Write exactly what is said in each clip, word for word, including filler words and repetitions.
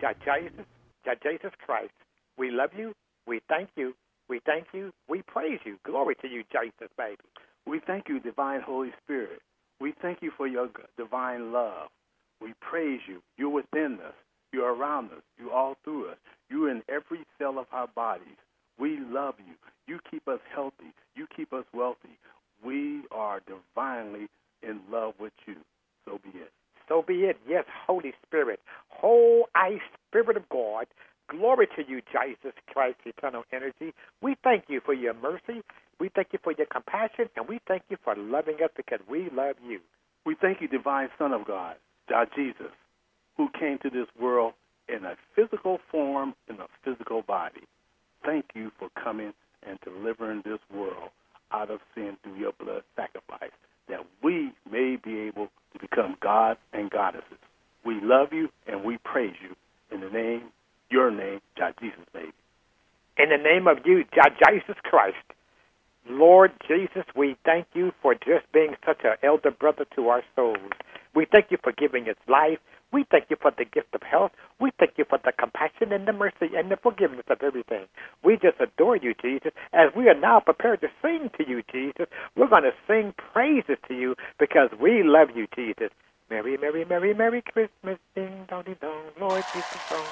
Jah Jesus, Jah Jesus Christ, we love you, we thank you, we thank you, we praise you. Glory to you, Jesus, baby. We thank you, divine Holy Spirit. We thank you for your divine love. We praise you. You're within us. You're around us. You're all through us. You're in every cell of our bodies. We love you. You keep us healthy. You keep us wealthy. We are divinely in love with you. So be it. So be it. Yes, Holy Spirit. Whole I Spirit of God. Glory to you, Jesus Christ, eternal energy. We thank you for your mercy. We thank you for your compassion. And we thank you for loving us because we love you. We thank you, divine Son of God, Jah Jesus, who came to this world in a physical form, in a physical body. Thank you for coming and delivering this world out of sin through your blood sacrifice, that we may be able to become gods and goddesses. We love you and we praise you in the name, your name, Jah Jesus, baby. In the name of you, Jah Jesus Christ, Lord Jesus, we thank you for just being such an elder brother to our souls. We thank you for giving us life. We thank you for the gift of health. We thank you for the compassion and the mercy and the forgiveness of everything. We just adore you, Jesus. As we are now prepared to sing to you, Jesus, we're going to sing praises to you because we love you, Jesus. Merry, merry, merry, merry Christmas, ding, dong, ding, dong, Lord Jesus, dong.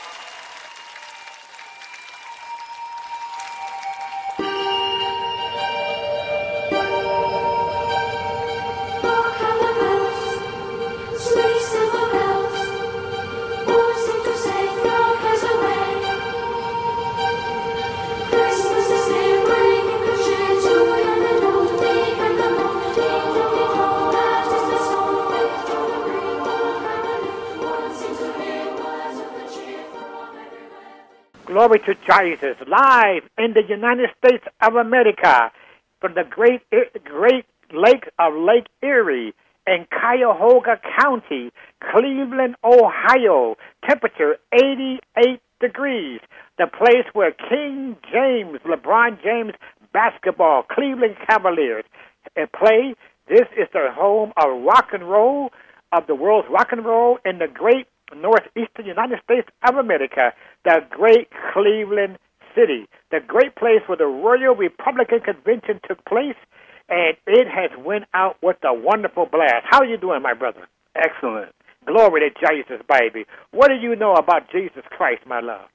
Glory to Jesus, live in the United States of America from the great great lake of Lake Erie in Cuyahoga County, Cleveland, Ohio. Temperature eighty-eight degrees. The place where King James, LeBron James basketball, Cleveland Cavaliers play. This is the home of rock and roll, of the world's rock and roll in the great northeastern United States of America, the great Cleveland city, the great place where the Royal Republican Convention took place, and it has went out with a wonderful blast. How are you doing, my brother? Excellent. Glory to Jesus, baby. What do you know about Jesus Christ, my love?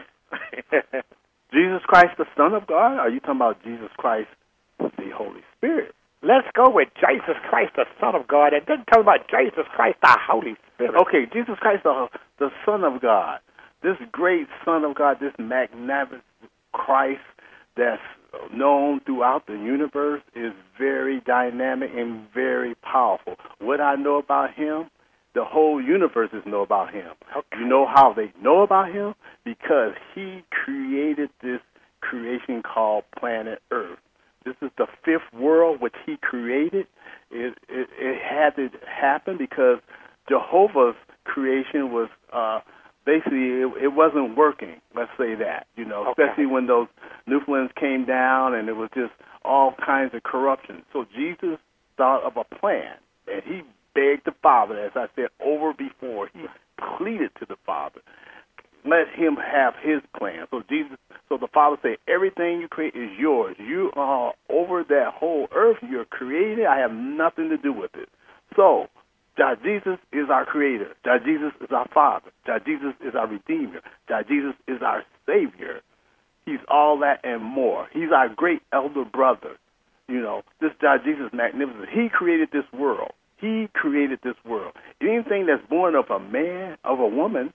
Jesus Christ, the Son of God? Are you talking about Jesus Christ, the Holy Spirit? Let's go with Jesus Christ, the Son of God, and then tell about Jesus Christ, the Holy Spirit. Okay, Jesus Christ, the, the Son of God, this great Son of God, this magnificent Christ that's known throughout the universe is very dynamic and very powerful. What I know about him, the whole universe is know about him. Okay. You know how they know about him? Because he created this creation called planet Earth. This is the fifth world which he created. It, it, it had to happen because Jehovah's creation was uh, basically, it, it wasn't working, let's say that, you know, okay. especially when those Newfoundlands came down and it was just all kinds of corruption. So Jesus thought of a plan, and he begged the Father, as I said over before, he pleaded to the Father, let him have his plan. So Jesus, so the Father said, everything you create is yours. You are over that whole earth. You're created. I have nothing to do with it. So Jah Jesus is our creator. Jah Jesus is our Father. Jah Jesus is our Redeemer. Jah Jesus is our Savior. He's all that and more. He's our great elder brother. You know, this Jah Jesus is magnificent. He created this world. He created this world. Anything that's born of a man, of a woman,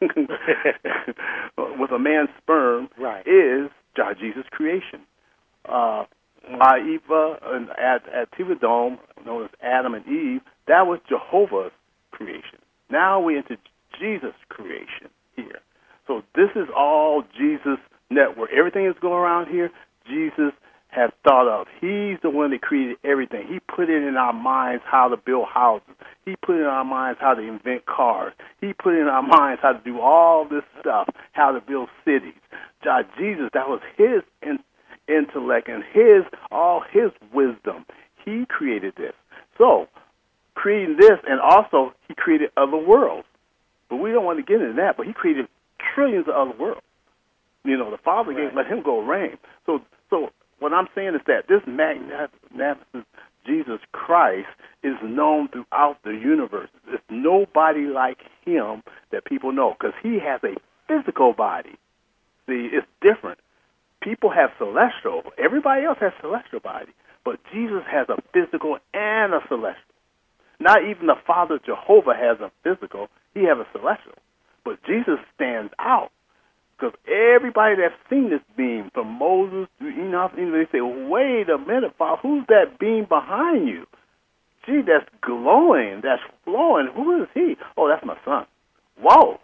with a man's sperm, right, is Jah Jesus' creation. Uh, Eva and at, at Tivadome, known as Adam and Eve, that was Jehovah's creation. Now we're into Jesus' creation here. So this is all Jesus' network. Everything that's going around here, Jesus has thought of. He's the one that created everything. He put it in our minds how to build houses. He put it in our minds how to invent cars. He put it in our minds how to do all this stuff, how to build cities. Jah Jesus, that was his in, intellect and his all his wisdom. He created this. So, creating this, and also he created other worlds. But we don't want to get into that. But he created trillions of other worlds. You know, the Father Right. gave, let him go reign. So, so what I'm saying is that this magnificent Jesus Christ is known throughout the universe. There's nobody like him that people know because he has a physical body. See, it's different. People have celestial. Everybody else has celestial body. But Jesus has a physical and a celestial. Not even the Father Jehovah has a physical. He has a celestial. But Jesus stands out because everybody that's seen this beam, from Moses to Enoch, they say, wait a minute, Father, who's that beam behind you? Gee, that's glowing, that's flowing. Who is he? Oh, that's my son. Whoa.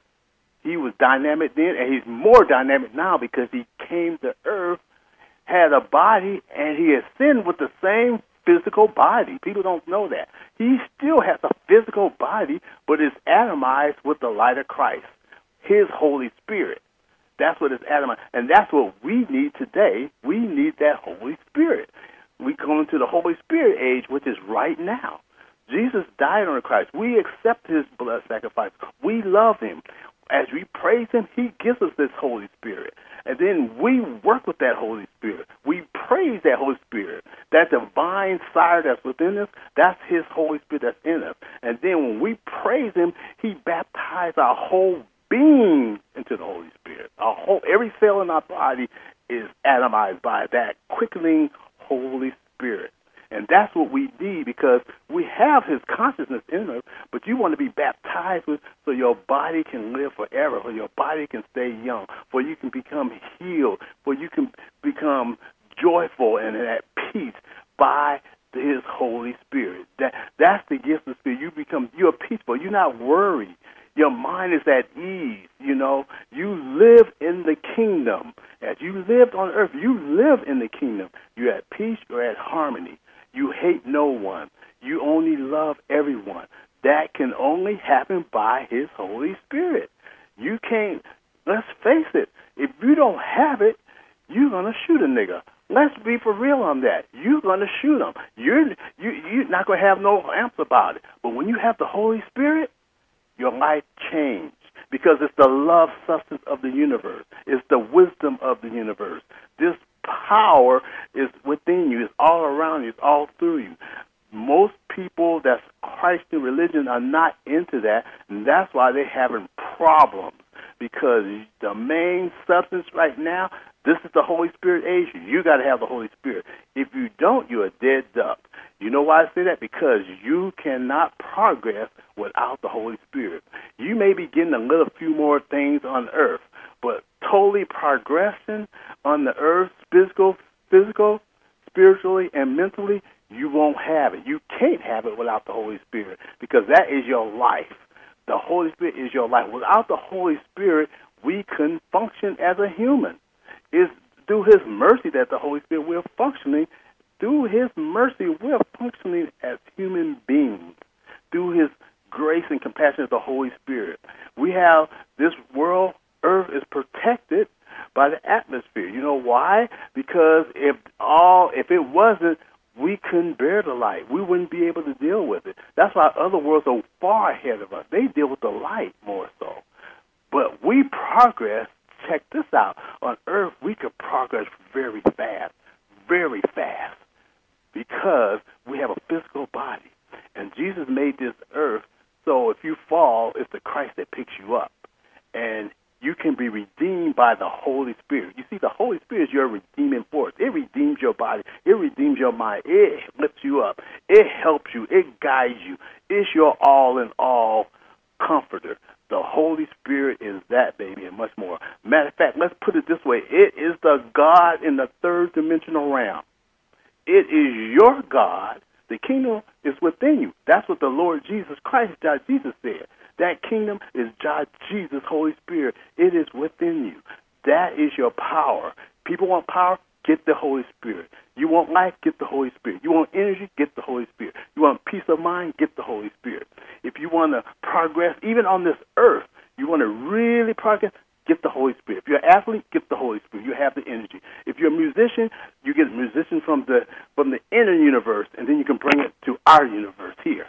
He was dynamic then, and he's more dynamic now because he came to earth, had a body, and he ascended with the same physical body. People don't know that. He still has a physical body, but is atomized with the light of Christ, his Holy Spirit. That's what is atomized. And that's what we need today. We need that Holy Spirit. We come into the Holy Spirit age, which is right now. Jesus died on the cross. We accept his blood sacrifice. We love him. As we praise him, he gives us this Holy Spirit. And then we work with that Holy Spirit. We praise that Holy Spirit. That divine fire that's within us, that's his Holy Spirit that's in us. And then when we praise him, he baptizes our whole being into the Holy Spirit. Our whole, every cell in our body is atomized by that quickening Holy Spirit. And that's what we need because we have his consciousness in us, but you want to be baptized with so your body can live forever, so your body can stay young, for you can become healed, for you can become joyful and at peace by his Holy Spirit. That That's the gift of the Spirit. You become, you're peaceful. You're not worried. Your mind is at ease, you know. You live in the kingdom. As you lived on earth, you live in the kingdom. You're at peace, you're at harmony. You hate no one. You only love everyone. That can only happen by his Holy Spirit. You can't, let's face it, if you don't have it, you're going to shoot a nigga. Let's be for real on that. You're going to shoot him. You're, you, you're not going to have no amps about it. But when you have the Holy Spirit, your life changed because it's the love substance of the universe. It's the wisdom of the universe. This power is within you. It's all around you. It's all through you. Most people that's Christian religion are not into that, and that's why they're having problems because the main substance right now, this is the Holy Spirit age. You got to have the Holy Spirit. If you don't, you're a dead duck. You know why I say that? Because you cannot progress without the Holy Spirit. You may be getting a little few more things on earth, but totally progression on the earth, physical, physical, spiritually, and mentally, you won't have it. You can't have it without the Holy Spirit because that is your life. The Holy Spirit is your life. Without the Holy Spirit, we couldn't function as a human. It's through his mercy that the Holy Spirit we're functioning. Through his mercy, we're functioning as human beings. Through his grace and compassion of the Holy Spirit. We have this world, earth is protected by the atmosphere. You know why? Because if all, if it wasn't, we couldn't bear the light. We wouldn't be able to deal with it. That's why other worlds are far ahead of us. They deal with the light more so. But we progress, check this out, on earth we could progress very fast, very fast, because we have a physical body. And Jesus made this earth so if you fall, it's the Christ that picks you up. And you can be redeemed by the Holy Spirit. You see, the Holy Spirit is your redeeming force. It redeems your body. It redeems your mind. It lifts you up. It helps you. It guides you. It's your all-in-all comforter. The Holy Spirit is that, baby, and much more. Matter of fact, let's put it this way. It is the God in the third dimensional realm. It is your God. The kingdom is within you. That's what the Lord Jesus Christ, God Jesus said. That kingdom is God, Jesus, Holy Spirit. It is within you. That is your power. People want power? Get the Holy Spirit. You want life? Get the Holy Spirit. You want energy? Get the Holy Spirit. You want peace of mind? Get the Holy Spirit. If you want to progress, even on this earth, you want to really progress, get the Holy Spirit. If you're an athlete, get the Holy Spirit. You have the energy. If you're a musician, you get a musician from the from the inner universe, and then you can bring it to our universe here.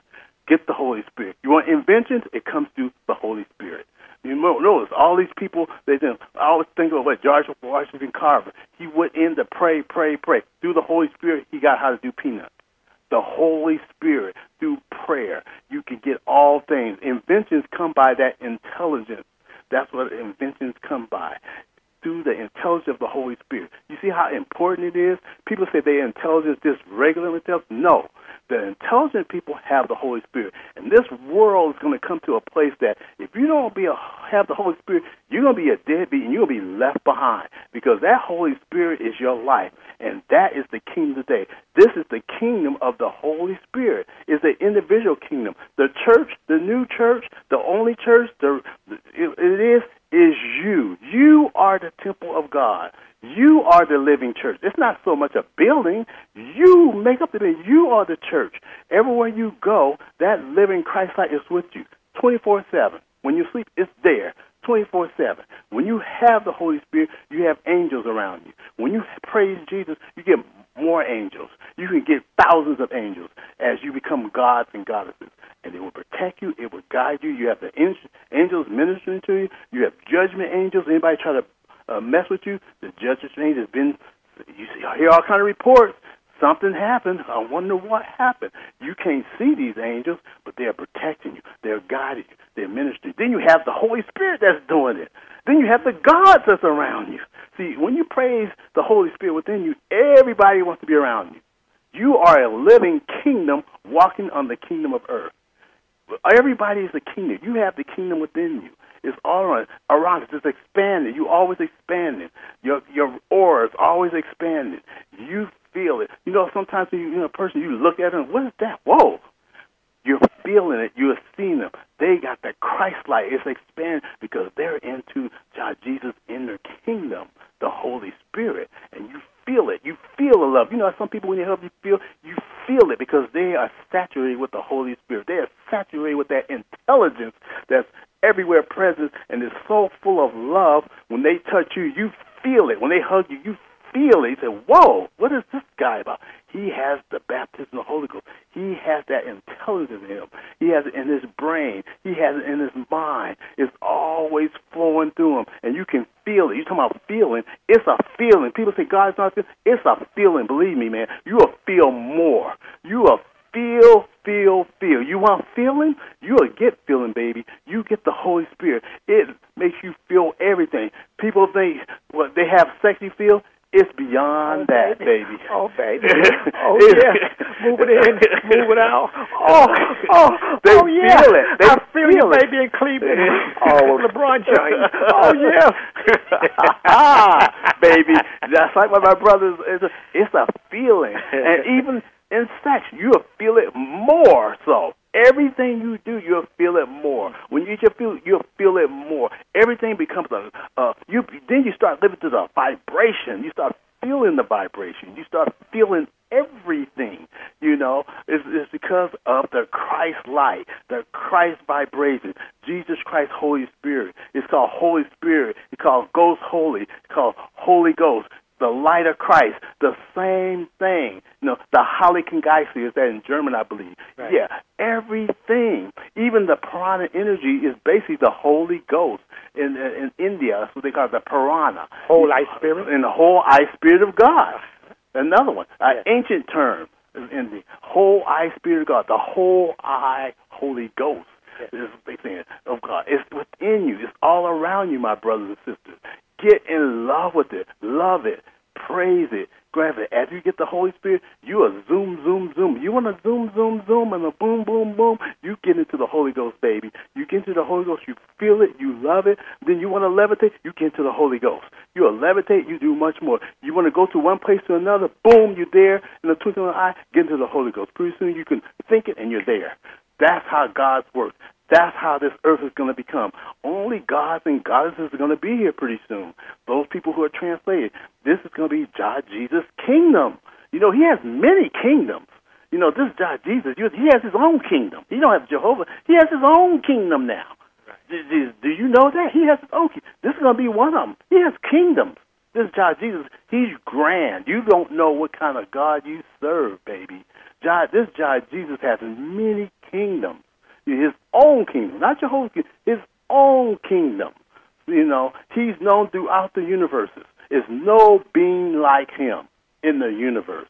Get the Holy Spirit. You want inventions? It comes through the Holy Spirit. You know, notice all these people, they didn't, I always think of what George Washington Carver, he went in to pray, pray, pray. Through the Holy Spirit, he got how to do peanuts. The Holy Spirit, through prayer, you can get all things. Inventions come by that intelligence. That's what inventions come by, through the intelligence of the Holy Spirit. You see how important it is? People say their intelligence is just regular intelligence. No. The intelligent people have the Holy Spirit. And this world is going to come to a place that if you don't be a, have the Holy Spirit, you're going to be a deadbeat and you're going to be left behind, because that Holy Spirit is your life. And that is the kingdom today. This is the kingdom of the Holy Spirit. It's the individual kingdom. The church, the new church, the only church, the, it, it is, is you. You are the temple of God. You are the living church. It's not so much a building. You make up the building. You are the church. Everywhere you go, that living Christ light is with you twenty-four seven. When you sleep, it's there twenty-four seven. When you have the Holy Spirit, you have angels around you. When you praise Jesus, you get more angels. You can get thousands of angels as you become gods and goddesses. And it will protect you. It will guide you. You have the angels ministering to you. You have judgment angels. Anybody try to Uh, mess with you, the judge's range has been, you see, hear all kind of reports. Something happened. I wonder what happened. You can't see these angels, but they're protecting you. They're guiding you. They're ministering. Then you have the Holy Spirit that's doing it. Then you have the gods that's around you. See, when you praise the Holy Spirit within you, everybody wants to be around you. You are a living kingdom walking on the kingdom of earth. Everybody is a kingdom. You have the kingdom within you. It's all around, around it's just expanding. You always expanding. Your your aura is always expanding. You feel it. You know, sometimes you, you know, a person, you look at them, what is that? Whoa. You're feeling it. You're seeing them. They got that Christ light. It's expanding because they're into Jesus' inner kingdom, the Holy Spirit. And you feel it. You feel the love. You know, some people, when you help you feel, you feel it because they are saturated with the Holy Spirit. They are saturated with that intelligence that's everywhere present and is so full of love. When they touch you, you feel it. When they hug you, you feel it. You say, whoa, what is this guy about? He has the baptism of the Holy Ghost. He has that intelligence in him. He has it in his brain. He has it in his mind. It's always flowing through him, and you can feel it. You're talking about feeling. It's a feeling. People say God's not feeling. It's a feeling. Believe me, man. You will feel more. You will feel, feel, feel. You want feeling? You will get feeling, baby. You get the Holy Spirit. It makes you feel everything. People think what they have sexy feel. It's beyond oh, that, baby. baby. Oh, baby. Oh, yeah. Move it in, move it out. Oh, oh, they oh yeah. Feel it. They I feel, feel you, it. baby, in Cleveland. Oh, LeBron James. Oh, yeah. ah, baby. That's like what my brothers, it's a, it's a feeling. And even in sex, you'll feel it more so. Everything you do, you'll feel it more. When you eat your food, you'll feel it more. Everything becomes a, uh, you. Then you start living to the vibration. You start feeling the vibration. You start feeling everything, you know. It's, it's because of the Christ light, the Christ vibration, Jesus Christ, Holy Spirit. It's called Holy Spirit. It's called Ghost Holy. It's called Holy Ghost. The light of Christ, the same thing. You know, the Heiligen Geist is that in German, I believe. Right. Yeah, everything. Even the prana energy is basically the Holy Ghost. In in India, that's what they call it, the prana. Whole eye spirit? And the whole eye spirit of God. Another one, an yeah. ancient term in the whole eye spirit of God, the whole eye Holy Ghost. Yeah. Is what they say of God. It's within you. It's all around you, my brothers and sisters. Get in love with it. Love it. Praise it. Grab it. As you get the Holy Spirit, you are zoom, zoom, zoom. You want to zoom, zoom, zoom, and a boom, boom, boom. You get into the Holy Ghost, baby. You get into the Holy Ghost. You feel it. You love it. Then you want to levitate. You get into the Holy Ghost. You will levitate. You do much more. You want to go to one place to another. Boom, you're there. In the twinkling of an eye, get into the Holy Ghost. Pretty soon you can think it, and you're there. That's how God's works. That's how this earth is going to become. Only gods and goddesses are going to be here pretty soon. Those people who are translated. This is going to be God, Jesus' kingdom. You know, he has many kingdoms. You know, this God, Jesus, he has his own kingdom. He don't have Jehovah. He has his own kingdom now. Right. Do, do you know that? He has his own kingdom. This is going to be one of them. He has kingdoms. This God, Jesus, he's grand. You don't know what kind of God you serve, baby. God, this God, Jesus, has many kingdoms. His own kingdom, not Jehovah's kingdom, his own kingdom. You know, he's known throughout the universes. There's no being like him in the universe.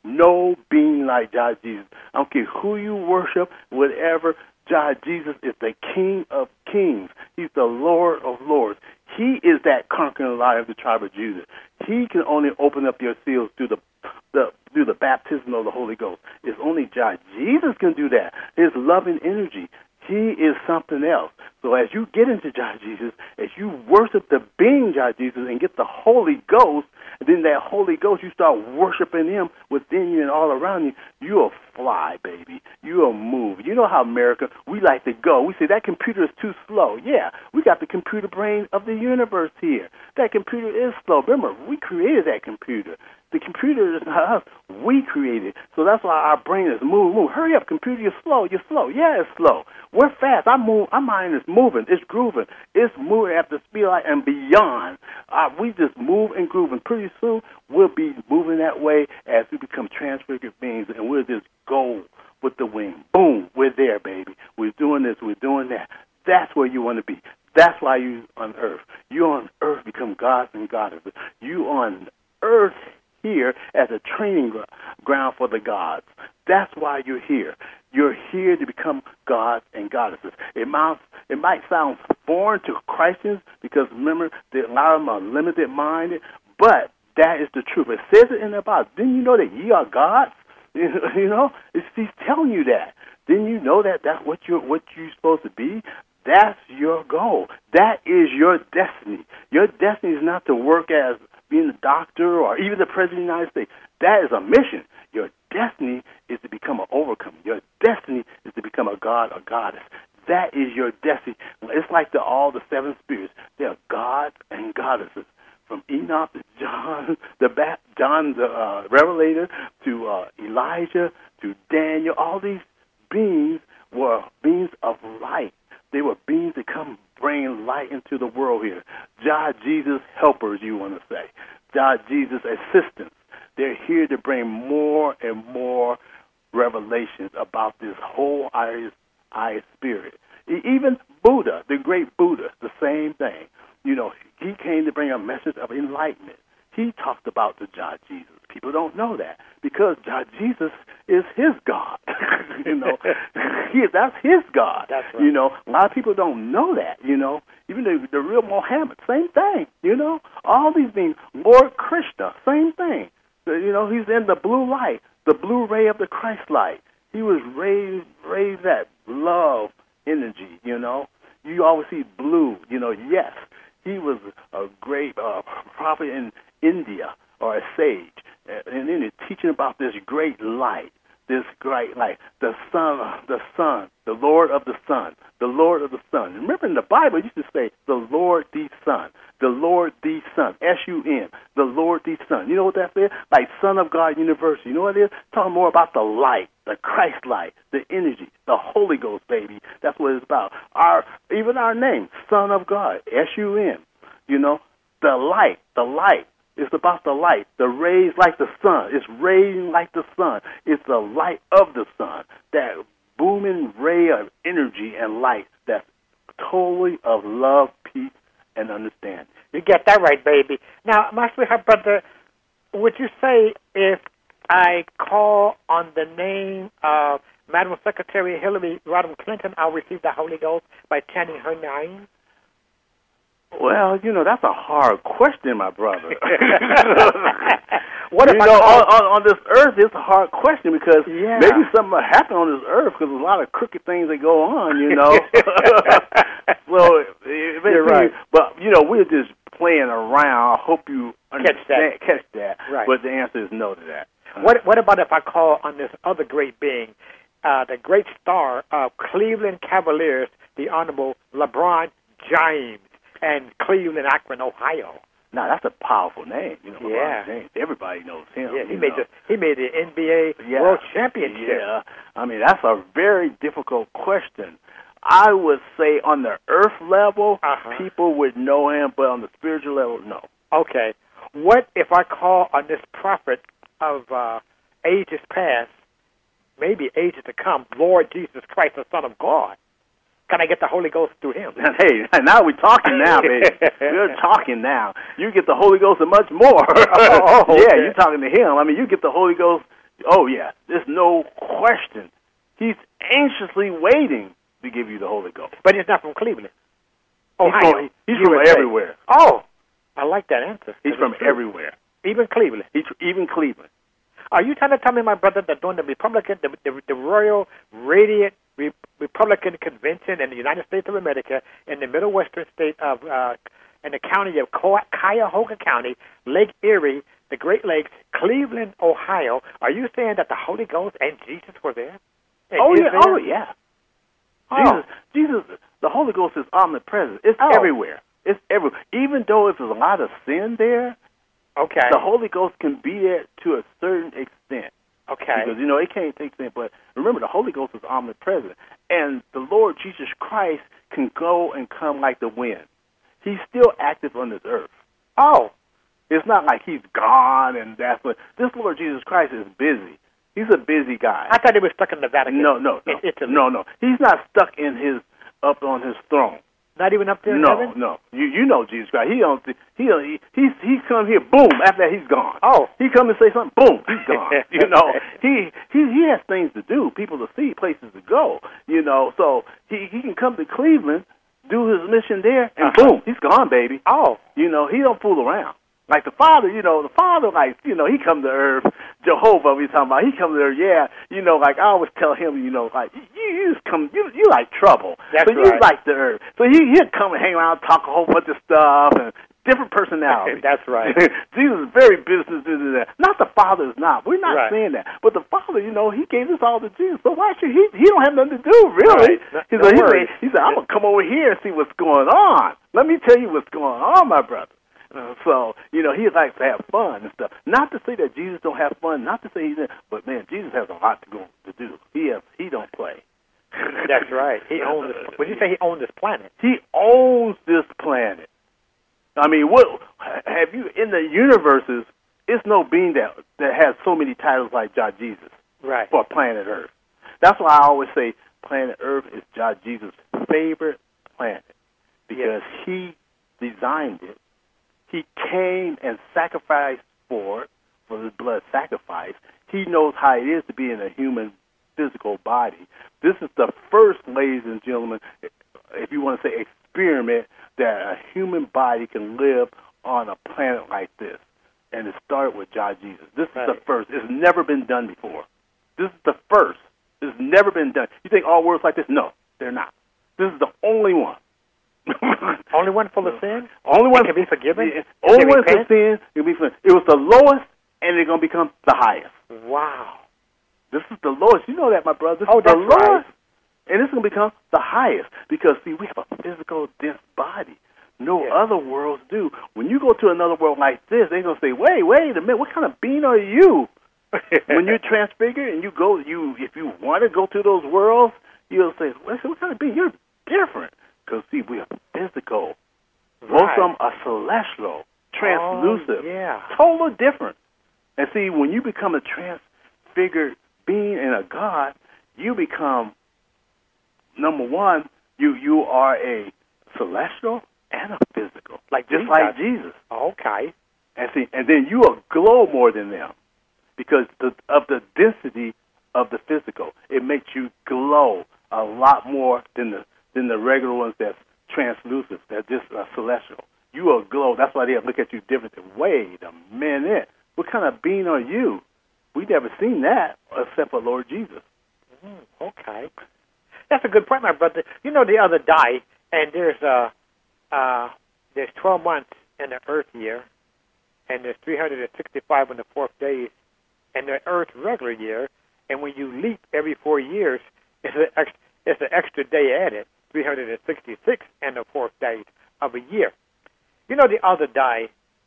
No being like God Jesus. I don't care who you worship, whatever. God Jesus is the King of kings. He's the Lord of lords. He is that conquering lion of the tribe of Judah. He can only open up your seals through the, the through the baptism of the Holy Ghost. It's only God Jesus can do that. His loving energy. He is something else. So as you get into God Jesus, as you worship the being God Jesus and get the Holy Ghost, and then that Holy Ghost, you start worshiping him within you and all around you, you'll fly, baby. You'll move. You know how America, we like to go. We say that computer is too slow. Yeah, we got the computer brain of the universe here. That computer is slow. Remember, we created that computer. The computer is not us. We created it. So that's why our brain is move, move. Hurry up, computer. You're slow. You're slow. Yeah, it's slow. We're fast. Our, move, our mind is moving. It's grooving. It's moving at the speed of light and beyond. Uh, we just move and groove. And pretty soon, we'll be moving that way as we become transfigured beings. And we'll just go with the wind. Boom. We're there, baby. We're doing this. We're doing that. That's where you want to be. That's why you on earth. You on earth become gods and goddesses. You on earth here as a training gr- ground for the gods. That's why you're here. You're here to become gods and goddesses. It might, it might sound foreign to Christians because, remember, a lot of them are limited-minded, but that is the truth. It says it in the Bible. Didn't you know that ye are gods? You know, it's, he's telling you that. Didn't you know that that's what you're, what you're supposed to be? That's your goal. That is your destiny. Your destiny is not to work as being a doctor or even the president of the United States. That is a mission. Your destiny is to become an overcomer. Your destiny is to become a god or goddess. That is your destiny. It's like the, all the seven spirits. They are gods and goddesses. From Enoch to John, the ba- John the uh, Revelator, to uh, Elijah, to Daniel. All these beings were beings of light. They were beings that come bring light into the world here. God Jesus helpers, you want to say. God Jesus assistants. They're here to bring more and more revelations about this whole I, I spirit. Even Buddha, the great Buddha, the same thing. You know, he came to bring a message of enlightenment. He talked about the God Jesus. People don't know that because God Jesus is his God. You know, he, that's his God. That's right. You know, a lot of people don't know that. You know, even the, the real Mohammed, same thing. You know, all these things. Lord Krishna, same thing. You know, he's in the blue light, the blue ray of the Christ light. He was raised, raised that love energy. You know, you always see blue. You know, yes, he was a great uh, prophet in India or a sage, and then he's teaching about this great light, this great light, the sun, the sun, the Lord of the sun, the Lord of the sun. Remember in the Bible, it used to say the Lord the Son, the Lord the Son, S U N, the Lord the Son. You know what that is? Like Son of God University. You know what it is? Talking more about the light, the Christ light, the energy, the Holy Ghost, baby. That's what it's about. Our even our name, Son of God, S U N. You know, the light, the light. It's about the light, the rays like the sun. It's raying like the sun. It's the light of the sun, that booming ray of energy and light that's totally of love, peace, and understanding. You get that right, baby. Now, my sweetheart brother, would you say if I call on the name of Madam Secretary Hillary Rodham Clinton, I'll receive the Holy Ghost by chanting her name? Well, you know, that's a hard question, my brother. What if you I know, call... on, on, on this earth, it's a hard question because yeah. maybe something will happen on this earth because there's a lot of crooked things that go on, you know. So, You're right. But, you know, we're just playing around. I hope you Catch that. Catch that. Right. But the answer is no to that. What, what about if I call on this other great being, uh, the great star of Cleveland Cavaliers, the Honorable LeBron James, and Cleveland, Akron, Ohio? Now that's a powerful name, you know. Yeah, LeBron James. Everybody knows him. Yeah, he you made know. the he made the N B A yeah. World Championship. Yeah, I mean that's a very difficult question. I would say on the earth level, uh-huh. people would know him, but on the spiritual level, no. Okay, what if I call on this prophet of uh, ages past, maybe ages to come, Lord Jesus Christ, the Son of God. Can I get the Holy Ghost through him? Hey, now we're talking now, baby. We're talking now. You get the Holy Ghost and much more. Oh, okay. Yeah, you're talking to him. I mean, you get the Holy Ghost. Oh, yeah, there's no question. He's anxiously waiting to give you the Holy Ghost. But he's not from Cleveland. Ohio. He's from, he's from everywhere. Oh, I like that answer. He's from everywhere. Even Cleveland. He's even Cleveland. Are you trying to tell me, my brother, that during the Republican, the, the, the Royal Radiant Re- Republican Convention in the United States of America, in the middle western state of, uh, in the county of Cuyahoga County, Lake Erie, the Great Lakes, Cleveland, Ohio, are you saying that the Holy Ghost and Jesus were there? And oh, yeah. there? Oh, yeah. Oh. Jesus, Jesus, the Holy Ghost is omnipresent. It's oh. everywhere. It's everywhere. Even though if there's a lot of sin there, okay, the Holy Ghost can be there to a certain extent. Okay. Because, you know, it can't take sin. But remember, the Holy Ghost is omnipresent. And the Lord Jesus Christ can go and come like the wind. He's still active on this earth. Oh. It's not like he's gone and that's what. This Lord Jesus Christ is busy. He's a busy guy. I thought he was stuck in the Vatican. No, no, no. In Italy. No, no. He's not stuck in his, up on his throne. Not even up there in no, heaven? No, no. You you know Jesus Christ. He don't. He he he he come here. Boom. After that, he's gone. Oh. He come and say something. Boom. He's gone. You know. He he he has things to do, people to see, places to go. You know. So he he can come to Cleveland, do his mission there, and uh-huh. boom, he's gone, baby. Oh. You know. He don't fool around. Like the Father, you know, the Father, like, you know, he come to earth, Jehovah, we talking about, he come to earth, yeah, you know, like, I always tell him, you know, like, you, you just come, you, you like trouble. That's so right. you like the earth. So he, he'll come and hang around, talk a whole bunch of stuff, and different personalities. That's right. Jesus is very business, business, that. Not the Father is not. We're not right. saying that. But the Father, you know, he gave us all to Jesus. So why should he, he don't have nothing to do, really. Right. He, no said, he, worries. said, he said, I'm going to come over here and see what's going on. Let me tell you what's going on, my brother. Uh, so, you know, he likes to have fun and stuff. Not to say that Jesus don't have fun, not to say he didn't, but, man, Jesus has a lot to go to do. He has, he don't play. That's right. He owns this. Would you say he owns this planet? He owns this planet. I mean, what have you, in the universes, it's no being that, that has so many titles like God Jesus right. for planet Earth. That's why I always say planet Earth is God Jesus' favorite planet because yes. he designed it. He came and sacrificed for it, for his blood sacrifice. He knows how it is to be in a human physical body. This is the first, ladies and gentlemen, if you want to say experiment, that a human body can live on a planet like this. And it started with God Jesus. This right. is the first. It's never been done before. This is the first. It's never been done. You think all worlds like this? No, they're not. This is the only one. Only one full of sin? Only one can be forgiven? Yeah, only one for sin can be forgiven. It was the lowest, and it's going to become the highest. Wow. This is the lowest. You know that, my brother. This oh, is the that's lowest, right. and it's going to become the highest. Because, see, we have a physical, dense body. No yeah. other worlds do. When you go to another world like this, they're going to say, wait, wait a minute, what kind of being are you? When you're transfigured and you go, you if you want to go to those worlds, you'll say, what kind of being? You're different. Because, see, we are physical. Right. Most of them are celestial, translucent, oh, yeah. totally different. And, see, when you become a transfigured being and a God, you become, number one, you, you are a celestial and a physical, like just Jesus. like Jesus. Okay. And, see, and then you will glow more than them because the, of the density of the physical. It makes you glow a lot more than the than the regular ones that's translucent, that's just uh, celestial. You are glow. That's why they look at you different. Wait a minute. What kind of being are you? We've never seen that except for Lord Jesus. Mm, okay. That's a good point, my brother. You know, the other day, and there's uh, uh, there's twelve months in the Earth year, and there's three hundred sixty-five in the fourth days in the Earth regular year, and when you leap every four years, it's an extra, it's an extra day added. three hundred sixty-six and the fourth days of a year. You know, the other day,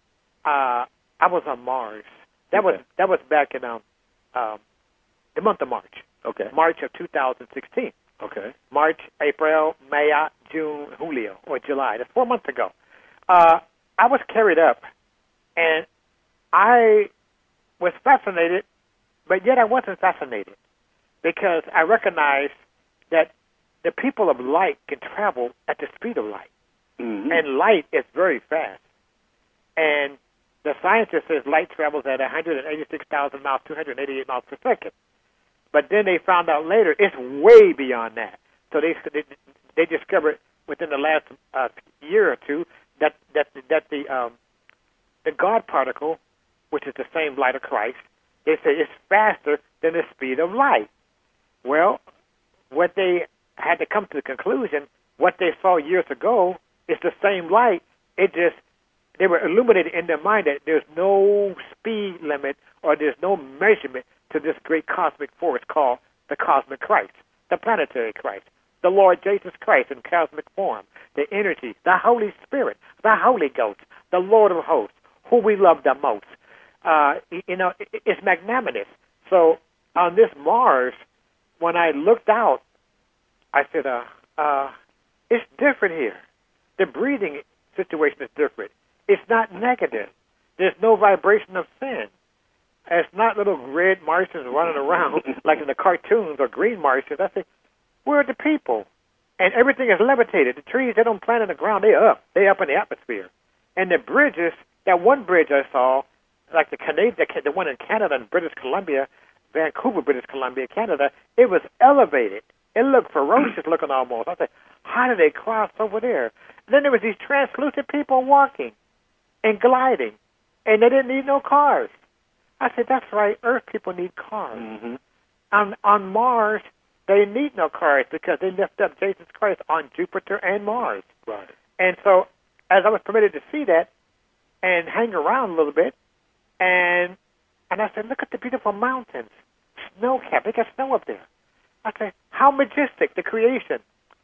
uh, I was on Mars. That okay. was that was back in um, um, the month of March. Okay. March of two thousand sixteen. Okay. March, April, May, June, Julio, or July. That's four months ago. Uh, I was carried up, and I was fascinated, but yet I wasn't fascinated. because I recognize that the people of light can travel at the speed of light. Mm-hmm. And light is very fast. And the scientist says light travels at one hundred eighty-six thousand miles, two hundred eighty-eight miles per second. But then they found out later it's way beyond that. So they they, they discovered within the last uh, year or two that that that the um, the God particle, which is the same light of Christ, they say it's faster than the speed of light. Well, what they had to come to the conclusion, what they saw years ago is the same light. It just, they were illuminated in their mind that there's no speed limit or there's no measurement to this great cosmic force called the cosmic Christ, the planetary Christ, the Lord Jesus Christ in cosmic form, the energy, the Holy Spirit, the Holy Ghost, the Lord of hosts, who we love the most. Uh, you know, it's magnanimous. So on this Mars, when I looked out, I said, uh, uh, it's different here. The breathing situation is different. It's not negative. There's no vibration of sin. It's not little red Martians running around like in the cartoons or green Martians. I say, where are the people? And everything is levitated. The trees, they don't plant in the ground. They're up. They're up in the atmosphere. And the bridges, that one bridge I saw, like the Canadian, the one in Canada and British Columbia, Vancouver, British Columbia, Canada, it was elevated. It looked ferocious looking almost. I said, how did they cross over there? And then there was these translucent people walking and gliding, and they didn't need no cars. I said, that's right, Earth people need cars. Mm-hmm. On, on Mars, they need no cars because they lift up Jesus Christ on Jupiter and Mars. Right. And so as I was permitted to see that and hang around a little bit, and and I said, look at the beautiful mountains, snow-capped. They got snow up there. I said, how majestic, the creation.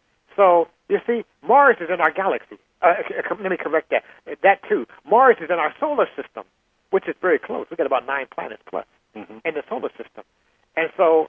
So, you see, Mars is in our galaxy. Uh, let me correct that. That, too. Mars is in our solar system, which is very close. We've got about nine planets plus mm-hmm. in the solar system. And so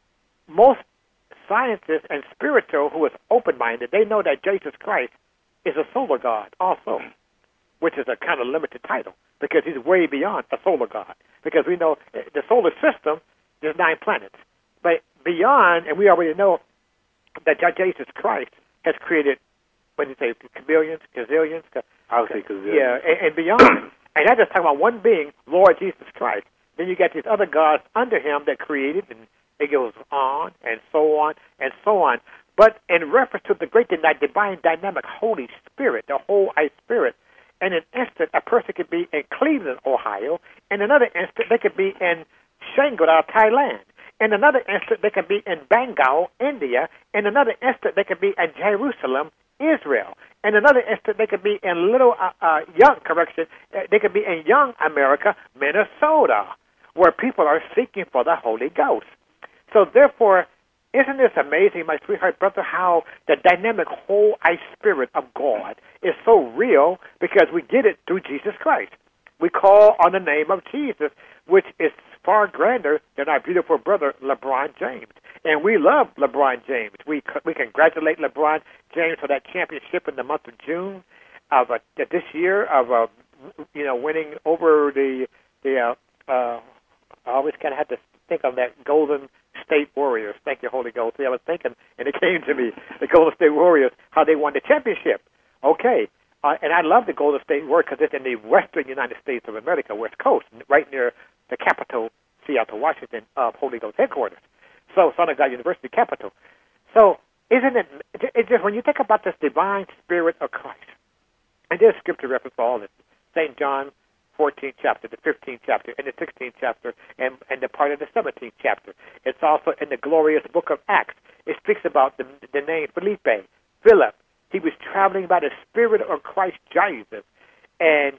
most scientists and spiritual who is open-minded, they know that Jesus Christ is a solar god also, which is a kind of limited title because he's way beyond a solar god. Because we know the solar system, there's nine planets. But beyond, and we already know that Jesus Christ has created, what do you say, billions, gazillions? I would say gazillions. Yeah, and, and beyond. And that's just talking about one being, Lord Jesus Christ. Then you got these other gods under him that created, and it goes on and so on and so on. But in reference to the great divine dynamic Holy Spirit, the whole I Spirit, in an instant, a person could be in Cleveland, Ohio. In another instant, they could be in Shanghai, Thailand. In another instant, they could be in Bengal, India. In another instant, they could be in Jerusalem, Israel. In another instant, they could be in Little uh, uh, Young, correction, uh, they could be in Young America, Minnesota, where people are seeking for the Holy Ghost. So therefore, isn't this amazing, my sweetheart brother, how the dynamic whole I Spirit of God is so real because we get it through Jesus Christ. We call on the name of Jesus, which is far grander than our beautiful brother, LeBron James. And we love LeBron James. We we congratulate LeBron James for that championship in the month of June of uh, this year of uh, you know winning over the the. Uh, uh, I always kind of had to think of that Golden State Warriors. Thank you, Holy Ghost. See, I was thinking, and it came to me, the Golden State Warriors, how they won the championship. Okay. Uh, and I love the Golden State Warriors because it's in the western United States of America, West Coast, right near the capital, Seattle, Washington, of Holy Ghost headquarters. So, Son of God University capital. So, isn't it, it's just when you think about this divine spirit of Christ, and there's scripture reference for all this, Saint John fourteenth chapter, the fifteenth chapter, and the sixteenth chapter, and, and the part of the seventeenth chapter. It's also in the glorious book of Acts. It speaks about the, the name Felipe, Philip. He was traveling by the Spirit of Christ Jesus, and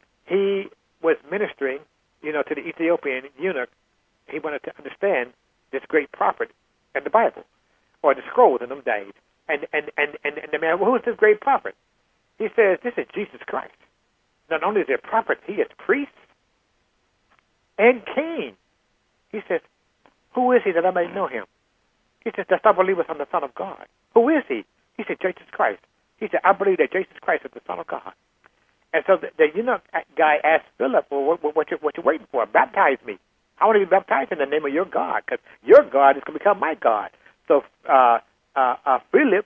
he was ministering, you know, to the Ethiopian eunuch. He wanted to understand this great prophet in the Bible, or the scrolls in them days. And and, and, and, and the man, well, who is this great prophet? He says, this is Jesus Christ. Not only is he a prophet, he is priest and king. He says, who is he that I may know him? He says, dost thou believe on the Son of God? Who is he? He said, Jesus Christ. He said, I believe that Jesus Christ is the Son of God. And so the, the eunuch guy asked Philip, well, what, what, you, what you waiting for? Baptize me. I want to be baptized in the name of your God, because your God is going to become my God. So uh, uh, uh, Philip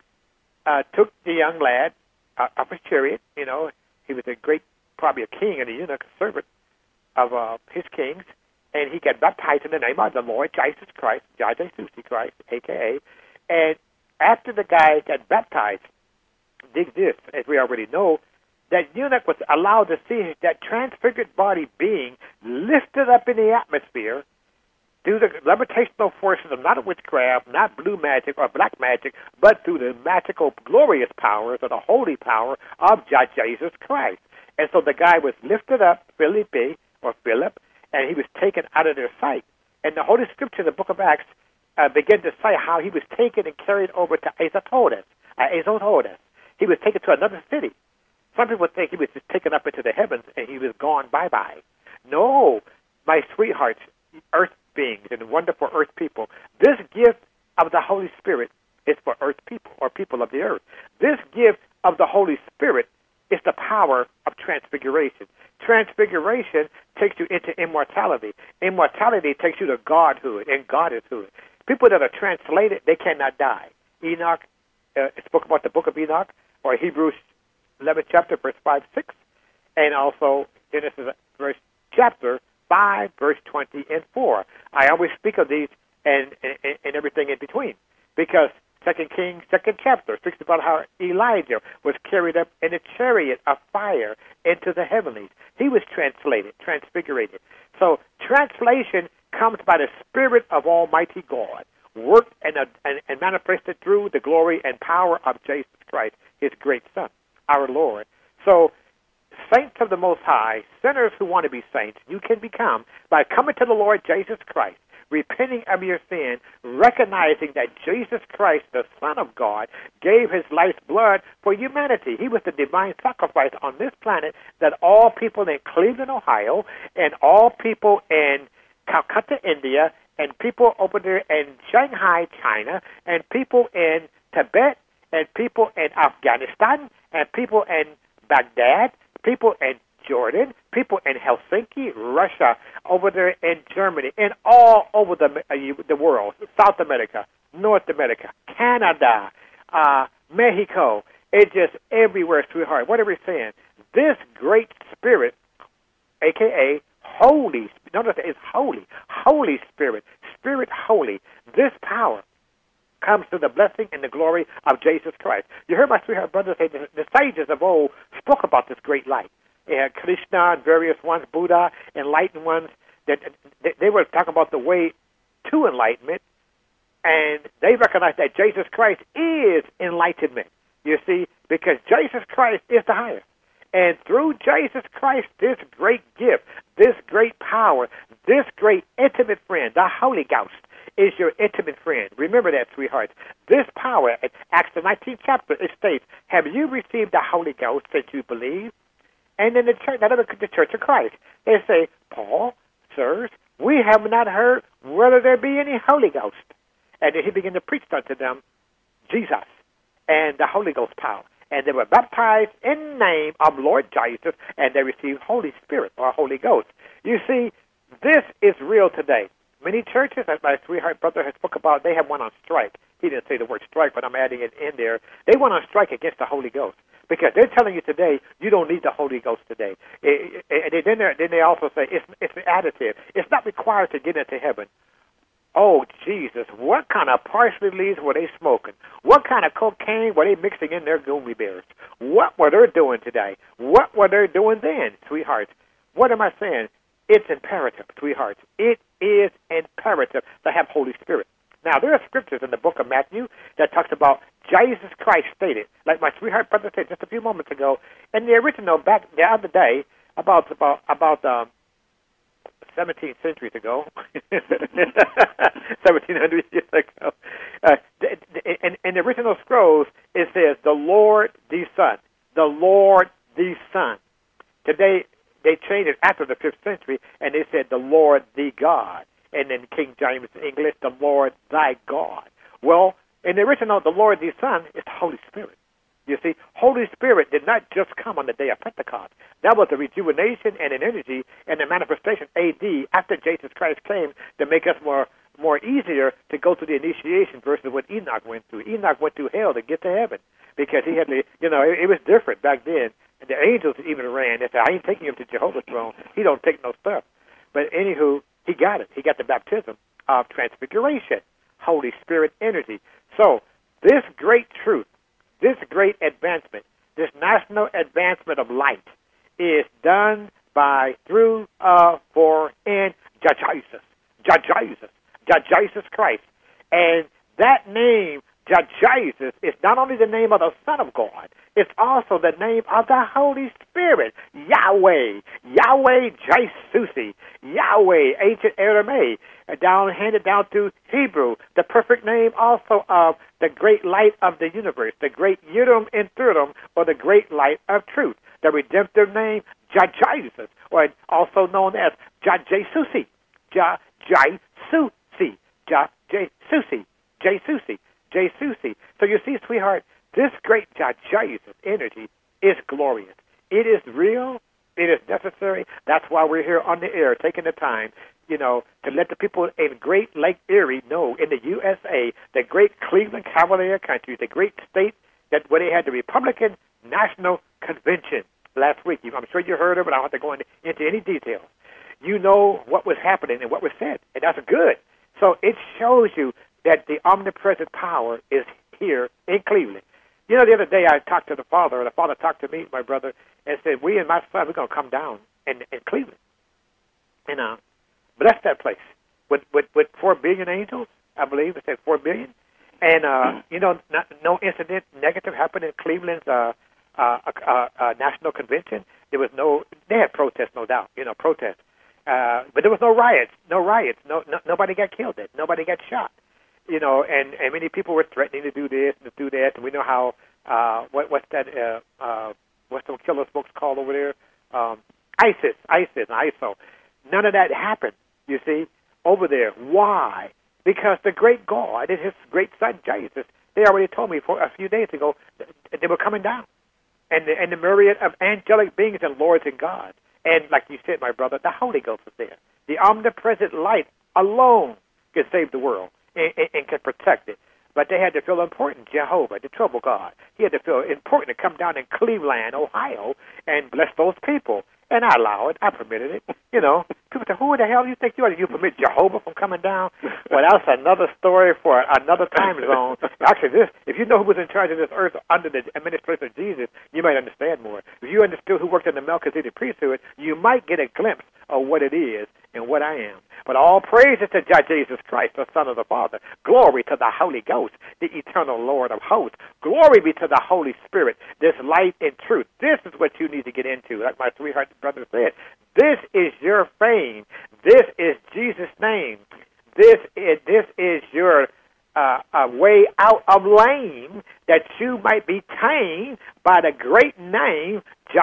uh, took the young lad uh, up his chariot. You know, he was a great, probably a king and a eunuch, a servant of uh, his kings, and he got baptized in the name of the Lord Jesus Christ, Yahweh Christ, a k a. And after the guy got baptized, dig this, as we already know, that eunuch was allowed to see that transfigured body being lifted up in the atmosphere through the levitational forces of not witchcraft, not blue magic or black magic, but through the magical, glorious powers or the holy power of Jesus Christ. And so the guy was lifted up, Philip, or Philip, and he was taken out of their sight. And the Holy Scripture, the book of Acts, uh, began to say how he was taken and carried over to Azotus. Uh, Azotus. He was taken to another city. Some people think he was just taken up into the heavens and he was gone bye-bye. No, my sweethearts, earth beings and wonderful earth people, this gift of the Holy Spirit is for earth people or people of the earth. This gift of the Holy Spirit is the power of transfiguration. Transfiguration takes you into immortality. Immortality takes you to godhood and goddesshood. People that are translated, they cannot die. Enoch uh, spoke about the book of Enoch, or Hebrews eleventh chapter, verse five, six, and also Genesis verse chapter five, verse twenty and four. I always speak of these and, and, and everything in between, because Second Kings, second chapter, speaks about how Elijah was carried up in a chariot of fire into the heavenlies. He was translated, transfigurated. So translation comes by the Spirit of Almighty God, worked and, uh, and, and manifested through the glory and power of Jesus Christ, his great Son, our Lord. So saints of the Most High, sinners who want to be saints, you can become by coming to the Lord Jesus Christ, repenting of your sin, recognizing that Jesus Christ, the Son of God, gave his life's blood for humanity. He was the divine sacrifice on this planet that all people in Cleveland, Ohio, and all people in Calcutta, India, and people over there in Shanghai, China, and people in Tibet, and people in Afghanistan, and people in Baghdad, people in Jordan, people in Helsinki, Russia, over there in Germany, and all over the uh, the world, South America, North America, Canada, uh, Mexico. It's just everywhere, sweetheart. What are we saying? This great Spirit, a k a. Holy, notice it's holy, Holy Spirit, Spirit holy, this power comes through the blessing and the glory of Jesus Christ. You heard my sweetheart brother say the, the sages of old spoke about this great light. Uh, Krishna and various ones, Buddha, enlightened ones, that they, they were talking about the way to enlightenment, and they recognized that Jesus Christ is enlightenment, you see, because Jesus Christ is the highest. And through Jesus Christ, this great gift, this great power, this great intimate friend, the Holy Ghost, is your intimate friend. Remember that, sweethearts. This power, at Acts the nineteenth chapter, it states, have you received the Holy Ghost that you believe? And in the church, now look at the Church of Christ. They say, Paul, sirs, we have not heard whether there be any Holy Ghost. And then he began to preach unto them Jesus and the Holy Ghost power. And they were baptized in the name of Lord Jesus, and they received Holy Spirit or Holy Ghost. You see, this is real today. Many churches, as my sweetheart brother has spoke about, they have went on strike. He didn't say the word strike, but I'm adding it in there. They went on strike against the Holy Ghost because they're telling you today you don't need the Holy Ghost today. And then, then they also say it's, it's additive. It's not required to get into heaven. Oh, Jesus, what kind of parsley leaves were they smoking? What kind of cocaine were they mixing in their gummy bears? What were they doing today? What were they doing then, sweethearts? What am I saying? It's imperative, sweethearts. It is imperative to have Holy Spirit. Now, there are scriptures in the book of Matthew that talks about Jesus Christ stated, like my sweetheart brother said just a few moments ago, in the original back the other day, about, about, about, um, seventeen centuries ago, seventeen hundred years ago. Uh, in, in the original scrolls, it says, the Lord the Son, the Lord the Son. Today, they changed it after the fifth century, and they said, the Lord the God. And in King James English, the Lord thy God. Well, in the original, the Lord the Son is the Holy Spirit. You see, Holy Spirit did not just come on the day of Pentecost. That was a rejuvenation and an energy and a manifestation A D after Jesus Christ came to make us more more easier to go through the initiation versus what Enoch went through. Enoch went through hell to get to heaven because he had to, you know, it, it was different back then. And the angels even ran. They said, I ain't taking him to Jehovah's throne. He don't take no stuff. But anywho, he got it. He got the baptism of transfiguration, Holy Spirit energy. So this great truth, this great advancement, this national advancement of light is done by, through, uh, for, and Jesus. Jesus. Jesus Christ. And that name, Jesus, is not only the name of the Son of God, it's also the name of the Holy Spirit, Yahweh, Yahweh Jesusi, Yahweh, ancient Aramaic, down handed down to Hebrew, the perfect name also of the great light of the universe, the great Urim and Thummim, or the great light of truth, the redemptive name, Jesus, or also known as Jesusi, Jesusi, Jesusi, Jesusi, Jesusi. So you see, sweetheart, this great Jesus energy is glorious. It is real. It is necessary. That's why we're here on the air, taking the time, you know, to let the people in Great Lake Erie know, in the U S A, the great Cleveland Cavalier country, the great state that where they had the Republican National Convention last week. I'm sure you heard of it. I don't have to go into, into any details. You know what was happening and what was said, and that's good. So it shows you that the omnipresent power is here in Cleveland. You know, the other day I talked to the father, and the father talked to me, my brother, and said, we and my son, we're going to come down in, in Cleveland and uh, bless that place with, with, with four billion angels, I believe. It said four billion. And, uh, you know, not, no incident negative happened in Cleveland's uh, uh, uh, uh, national convention. There was no, they had protests, no doubt, you know, protests. Uh, but there was no riots, no riots. No, no, nobody got killed. Nobody got shot. You know, and, and many people were threatening to do this and to do that. And we know how, uh, what, what's that, uh, uh, what's those killer folks called over there? Um, ISIS, ISIS, I S O. None of that happened, you see, over there. Why? Because the great God and his great son, Jesus, they already told me for a few days ago that they were coming down. And the, and the myriad of angelic beings and lords and gods. And like you said, my brother, the Holy Ghost is there. The omnipresent light alone can save the world and, and, and can protect it. But they had to feel important, Jehovah, the trouble God. He had to feel important to come down in Cleveland, Ohio, and bless those people. And I allow it. I permitted it. You know, people say, who the hell do you think you are? You permit Jehovah from coming down? Well, that's another story for another time zone. Actually, this, if you know who was in charge of this earth under the administration of Jesus, you might understand more. If you understood who worked in the Melchizedek priesthood, you might get a glimpse of what it is and what I am. But all praises to Jesus Christ, the Son of the Father. Glory to the Holy Ghost, the eternal Lord of hosts. Glory be to the Holy Spirit, this light and truth. This is what you need to get into. Like my sweetheart brother said, this is your fame. This is Jesus' name. This is, this is your uh, uh, way out of lane that you might be tamed by the great name,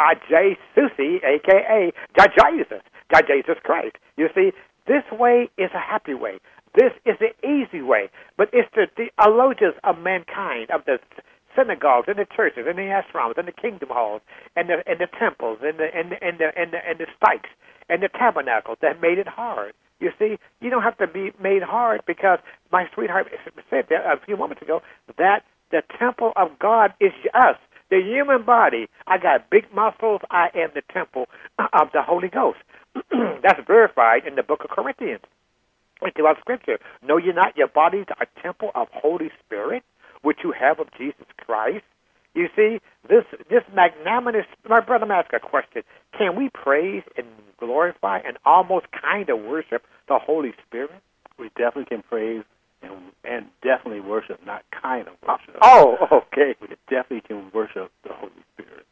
Jesusi, a k a. Jesus, Jesus Christ. You see, this way is a happy way. This is the easy way. But it's the theologians of mankind, of the synagogues and the churches and the ashrams and the kingdom halls and the and the temples and the and the and the and the, and the stipes and the tabernacles that made it hard. You see, you don't have to be made hard because my sweetheart said that a few moments ago that the temple of God is us, the human body. I got big muscles. I am the temple of the Holy Ghost. That's verified in the book of Corinthians. And throughout Scripture, know ye not your bodies are a temple of Holy Spirit, which you have of Jesus Christ? You see, this this magnanimous, my brother, I'm asking a question. Can we praise and glorify and almost kind of worship the Holy Spirit? We definitely can praise and and definitely worship, not kind of worship. Oh, okay. We definitely can worship the Holy Spirit.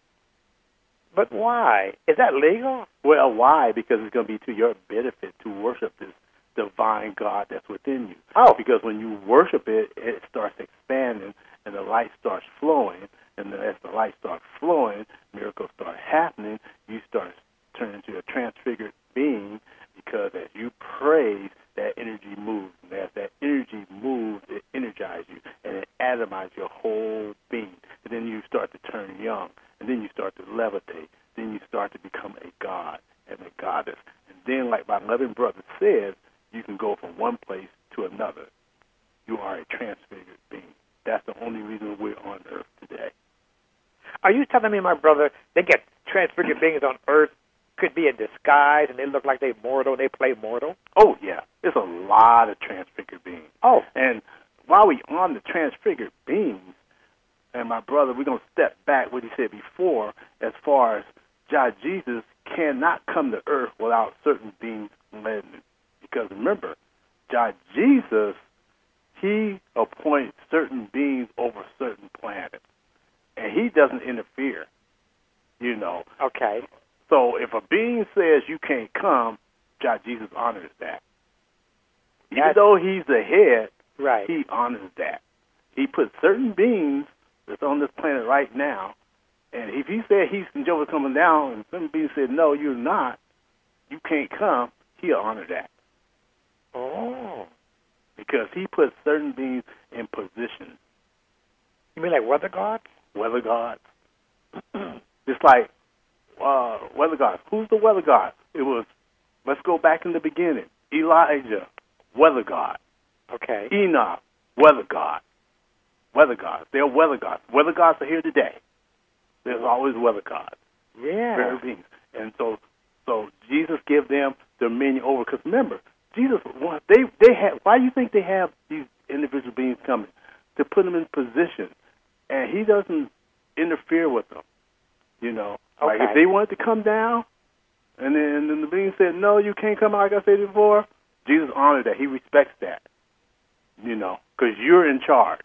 But why? Is that legal? Well, why? Because it's going to be to your benefit to worship this divine God that's within you. Oh. Because when you worship it, it starts expanding and the light starts flowing. And then as the light starts flowing, miracles start happening. You start turning into a transfigured being because as you praise, that energy moves. And as that energy moves, it energizes you and it atomizes your whole being. And then you start to turn young, and then you start to levitate. Then you start to become a god and a goddess. And then, like my loving brother said, you can go from one place to another. You are a transfigured being. That's the only reason we're on earth today. Are you telling me, my brother, they get transfigured beings on earth, could be in disguise, and they look like they're mortal, and they play mortal? Oh, yeah. There's a lot of transfigured beings. Oh. And while we're on the transfigured beings, and my brother, we're going to step back what he said before as far as God, Jesus cannot come to earth without certain beings led. Because remember, God, Jesus, he appoints certain beings over certain planets. And he doesn't interfere, you know. Okay. So if a being says you can't come, God, Jesus honors that. Even That's, though he's the head, right. he honors that. He puts certain beings that's on this planet right now, and if he said he's Jehovah coming down, and some beings said, no, you're not, you can't come, he'll honor that. Oh. Because he puts certain beings in position. You mean like weather gods? Weather gods. Just like uh, weather gods. Who's the weather god? It was, let's go back in the beginning. Elijah, weather god. Okay. Enoch, weather god. Weather gods. They're weather gods. Weather gods are here today. There's always weather gods. Yeah. Very beings. And so, so Jesus gave them dominion over. Because remember, Jesus, they they had. Why do you think they have these individual beings coming? To put them in position, and he doesn't interfere with them. You know, okay. Like if they wanted to come down, and then, and then the being said, "No, you can't come out," like I said before, Jesus honored that. He respects that. You know, because you're in charge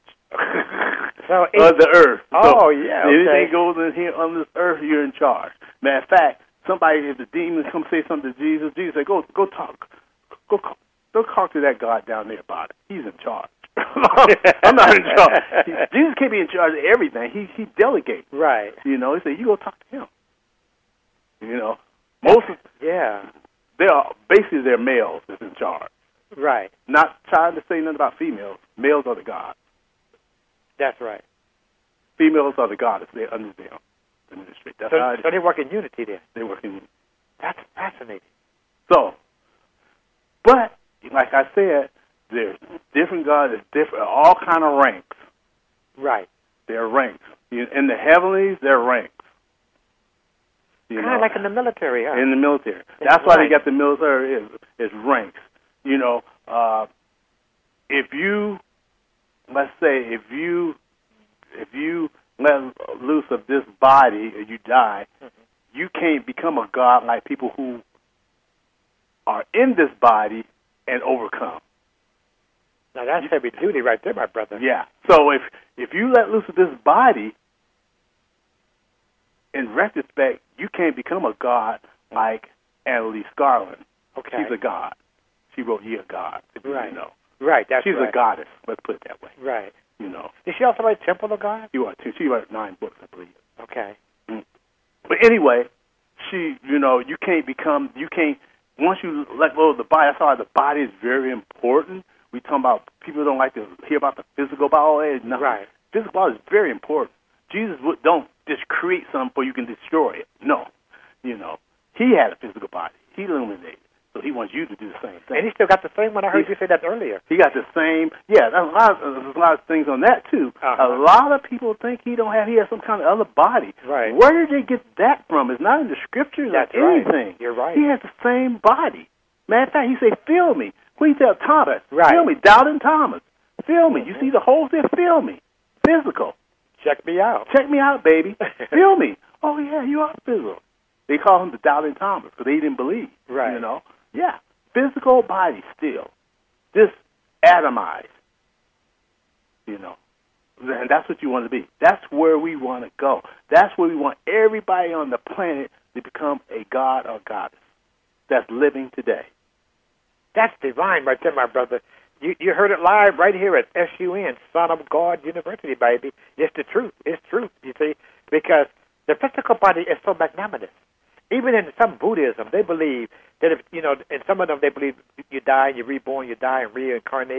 so it, of the earth. Oh, so yeah. Okay. Anything goes in here on this earth, you're in charge. Matter of fact, somebody, if the demons come say something to Jesus, Jesus say, "Go, go talk, go, go talk to that God down there about it. He's in charge." I'm not in charge. Jesus can't be in charge of everything. He he delegates. Right. You know, he said, "You go talk to him." You know, most of yeah, they are basically they're males that's in charge. Right. Not trying to say nothing about females. Males are the gods. That's right. Females are the goddess. They're under them. Administrate. That's so, how so they work in unity then. They work in unity. That's fascinating. So, but like I said, there's different gods. There's different, all kind of ranks. Right. They're ranks. In the heavenlies, they're ranks. Kind of like in the military, huh? In the military. It's That's why ranks. they got the military is is ranks. You know, uh, if you let's say if you if you let loose of this body or you die, mm-hmm. you can't become a god like people who are in this body and overcome. Now that's heavy duty right there, my brother. Yeah. So if if you let loose of this body, in retrospect, you can't become a god like Annalise Garland. Okay. She's a god. She wrote "Ye a God." If right. You know. Right. That's She's right. a goddess. Let's put it that way. Right. You know. Did she also write Temple of God? She wrote. She wrote nine books, I believe. Okay. Mm. But anyway, she. You know, you can't become. You can't. Once you let go of the body, that's why the body is very important. We talking about people don't like to hear about the physical body. No. Right. Physical body is very important. Jesus would, don't just create something so you can destroy it. No. You know, he had a physical body. He illuminated. So he wants you to do the same thing. And he still got the same one. I heard he, you say that earlier. He got the same. Yeah, there's a lot of, there's a lot of things on that, too. Uh-huh. A lot of people think he don't have, he has some kind of other body. Right. Where did they get that from? It's not in the scriptures That's or anything. Right. You're right. He has the same body. Matter of fact, he said, feel me. What he tell Thomas? Right. Feel me. Doubting Thomas. Feel me. You see the holes there? Feel me. Physical. Check me out. Check me out, baby. Feel me. Oh, yeah, you are physical. They call him the doubting Thomas because they didn't believe. Right. You know? Yeah. Physical body still. Just atomized. You know? And that's what you want to be. That's where we want to go. That's where we want everybody on the planet to become a god or goddess that's living today. That's divine right there, my brother. You you heard it live right here at S U N, Son of God University, baby. It's the truth. It's truth, you see, because the physical body is so magnanimous. Even in some Buddhism, they believe that if, you know, in some of them they believe you die and you're reborn, you die and reincarnate,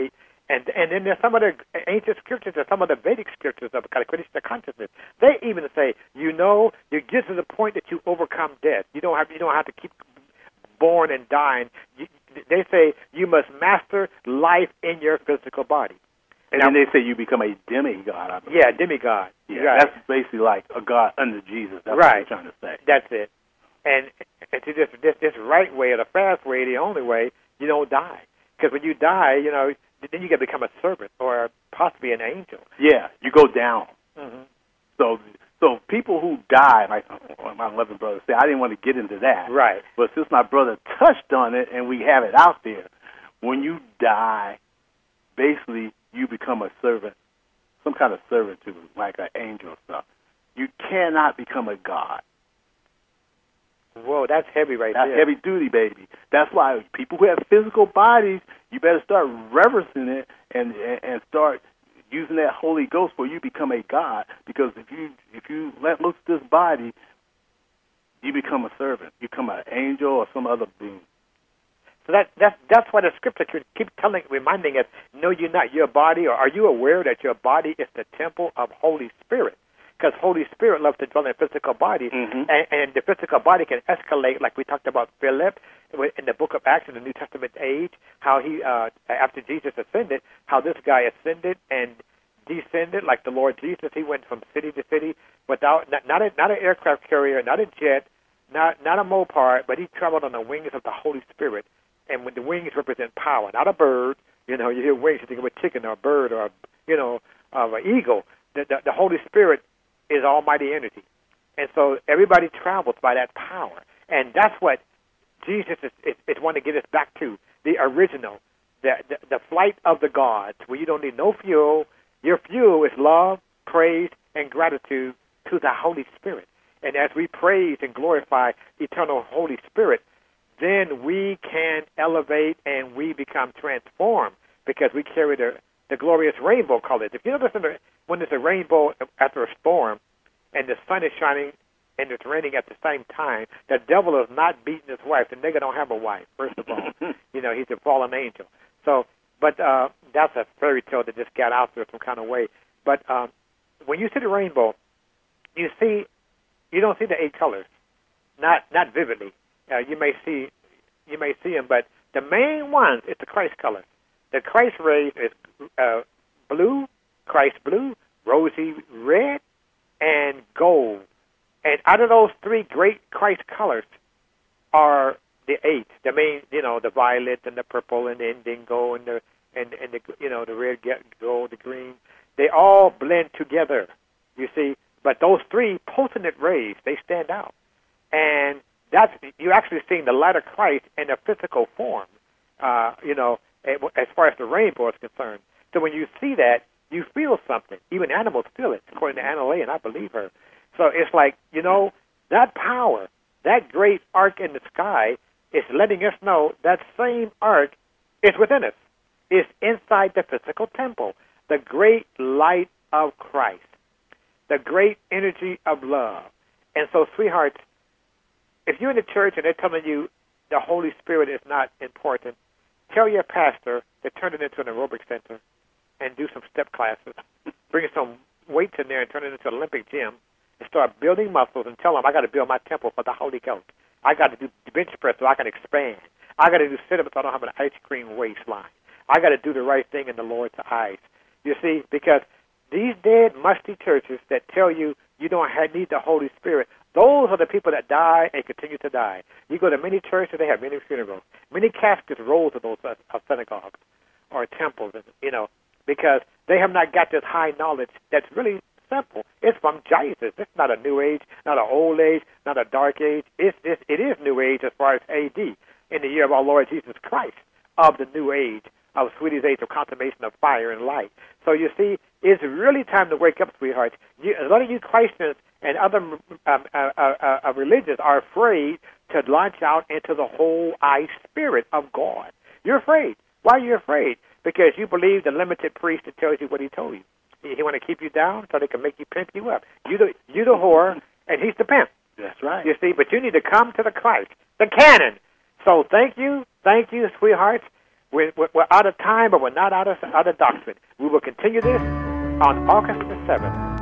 And and then there's some of the ancient scriptures or some of the Vedic scriptures of kind of Krishna consciousness. They even say, you know, you get to the point that you overcome death. You don't have you don't have to keep born and dying. You, they say you must master life in your physical body. And now, then they say you become a demigod. I believe. Yeah, demigod. Yeah, right. That's basically like a god under Jesus. That's right. what I'm trying to say. That's it. And, and to this, this this right way or the fast way, the only way, you don't die. Because when you die, you know, then you can become a servant or possibly an angel. Yeah, you go down. Mm-hmm. So so people who die, like my loving brother said, I didn't want to get into that. Right. But since my brother touched on it and we have it out there, when you die, basically you become a servant, some kind of servitude, like an angel or stuff. You cannot become a god. Whoa, that's heavy right That's there. heavy duty, baby. That's why people who have physical bodies, you better start reverencing it and, and and start using that Holy Ghost where you become a god. Because if you if you let loose this body, you become a servant. You become an angel or some other being. So that that's that's why the scripture keeps telling, reminding us, know you not your body, or are you aware that your body is the temple of Holy Spirit? Because Holy Spirit loves to dwell in a physical body, mm-hmm. and, and the physical body can escalate, like we talked about Philip in the book of Acts in the New Testament age, how he, uh, after Jesus ascended, how this guy ascended and descended like the Lord Jesus. He went from city to city without, not, not, a, not an aircraft carrier, not a jet, not, not a Mopar, but he traveled on the wings of the Holy Spirit. And when the wings represent power, not a bird, you know, you hear wings, you think of a chicken or a bird or, a, you know, of an eagle. The, the, the Holy Spirit is almighty energy. And so everybody travels by that power. And that's what Jesus is, is, is wanting to get us back to, the original, the, the, the flight of the gods, where you don't need no fuel. Your fuel is love, praise, and gratitude to the Holy Spirit. And as we praise and glorify eternal Holy Spirit, then we can elevate and we become transformed because we carry the, the glorious rainbow colors. If you notice in the, when there's a rainbow after a storm and the sun is shining and it's raining at the same time, the devil is not beating his wife. The nigga don't have a wife, first of all. You know, he's a fallen angel. So, but uh, that's a fairy tale that just got out there some kind of way. But um, when you see the rainbow, you see, you don't see the eight colors, not not vividly. Uh, you may see, you may see them, but the main one is the Christ color. The Christ rays is uh, blue, Christ blue, rosy red, and gold. And out of those three great Christ colors are the eight. The main, you know, the violet and the purple and the indigo and the and and the you know the red, gold, the green. They all blend together. You see, but those three potent rays, they stand out, and that's you're actually seeing the light of Christ in a physical form. Uh, you know, as far as the rainbow is concerned. So when you see that, you feel something. Even animals feel it, according to Anna Lay, and I believe her. So it's like, you know, that power, that great arc in the sky is letting us know that same arc is within us. It's inside the physical temple. The great light of Christ. The great energy of love. And so, sweethearts, if you're in the church and they're telling you the Holy Spirit is not important, tell your pastor to turn it into an aerobic center and do some step classes. Bring some weights in there and turn it into an Olympic gym and start building muscles and tell them, I got to build my temple for the Holy Ghost. I got to do bench press so I can expand. I got to do sit-ups so I don't have an ice cream waistline. I got to do the right thing in the Lord's eyes. You see, because these dead, musty churches that tell you you don't have, need the Holy Spirit, those are the people that die and continue to die. You go to many churches, they have many funerals. Many caskets roll to those uh, uh, synagogues or temples, you know, because they have not got this high knowledge that's really simple. It's from Jesus. It's not a new age, not an old age, not a dark age. It's, it's, it is new age as far as A D, in the year of our Lord Jesus Christ, of the new age, of sweetest age of consummation of fire and light. So you see, it's really time to wake up, sweethearts. You, a lot of you Christians and other um, uh, uh, uh, religions are afraid to launch out into the whole I Spirit of God. You're afraid. Why are you afraid? Because you believe the limited priest that tells you what he told you. He, he want to keep you down so they can make you pimp you up. You the you the whore, and he's the pimp. That's right. You see, but you need to come to the Christ, the canon. So thank you, thank you, sweethearts. We're, we're, we're out of time, but we're not out of, out of doctrine. We will continue this on August the seventh.